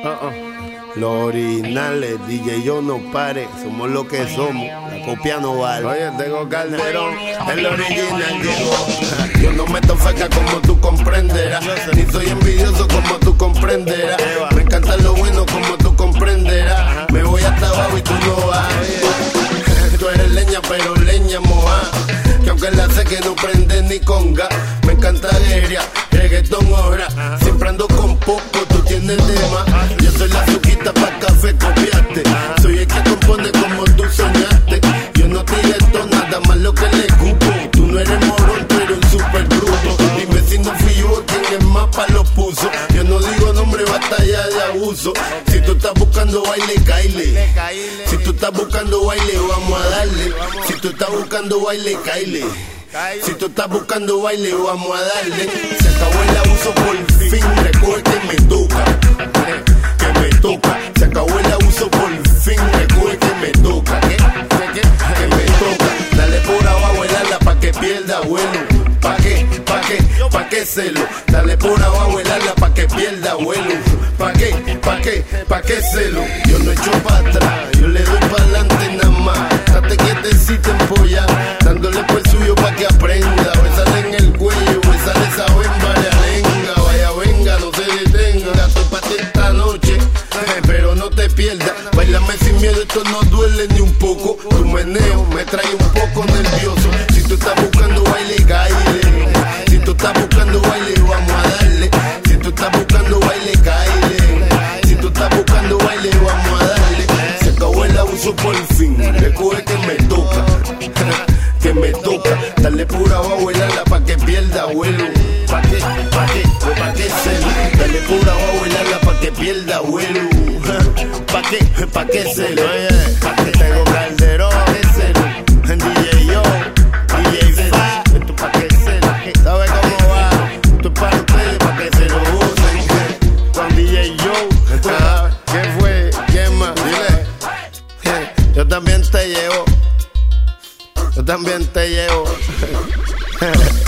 Los originales, DJ Yo no pare, somos lo que somos, la copia no vale. Oye, tengo Calderón, el original llegó. Yo no meto feca como tú comprenderás, ni soy envidioso como tú comprenderás. Me encanta lo bueno como tú comprenderás. Me voy hasta abajo y tú no vas. Tú eres leña pero leña moja, que aunque la sé que no prende ni con gas. Me encanta guerra, reggaetón hora, siempre ando con poco, tú tienes tema. Yo soy la azuquita pa' café, copiaste. Soy el que compone como tú soñaste. Yo no te esto nada más lo que le cupo. Tú no eres morón, pero un super bruto. Dime si no fui yo quien el mapa lo puso. Yo no digo nombre, batalla de abuso. Si tú estás buscando baile, caile. Si tú estás buscando baile, vamos a darle. Si tú estás buscando baile, caile. Si tú estás buscando baile, vamos a darle. Se acabó el abuso por fin, recoge que me toca. Que me toca. Se acabó el abuso por fin, recoge que me toca. Que me toca. Dale por abajo el ala pa' que pierda vuelo. ¿Pa' qué? ¿Pa' qué? ¿Pa' qué celo? Dale por abajo el ala pa' que pierda vuelo. ¿Pa' qué? ¿Pa' qué? ¿Pa' qué celo? Yo no echo pa' atrás, yo le doy pa' adelante nada más. Date quietecita empolla, dándole por el suyo pa' que aprenda. Bésale en el cuello, bésale esa bemba de arenga. Vaya, venga, no se detenga. Gato pa' ti esta noche, pero no te pierdas. Bailame sin miedo, esto no duele ni un poco. Tu meneo me trae un poco nervioso. Si tú estás buscando baile, caile. Si tú estás buscando baile, vamos a darle. Si tú estás buscando baile, caile. Si tú estás buscando baile, vamos a darle. Se acabó el abuso por fin, recoge que me toca. Que me toca, dale por abajo el ala pa' que pierda vuelo. ¿Pa' qué? ¿Pa' qué? ¿Pa' qué celo? Dale por abajo el ala pa' que pierda vuelo. ¿Pa' qué? ¿Pa' qué celo? ¿Pa' qué? Tengo Calderón, ¿qué celo? DJ Yo, DJ Fa, esto pa' qué celo. ¿Sabe cómo va? Esto es para ustedes, pa' que se lo usen. Con DJ Yo, ¿quién fue? ¿Quién más? Dile, yo también te llevo. Yo también te llevo.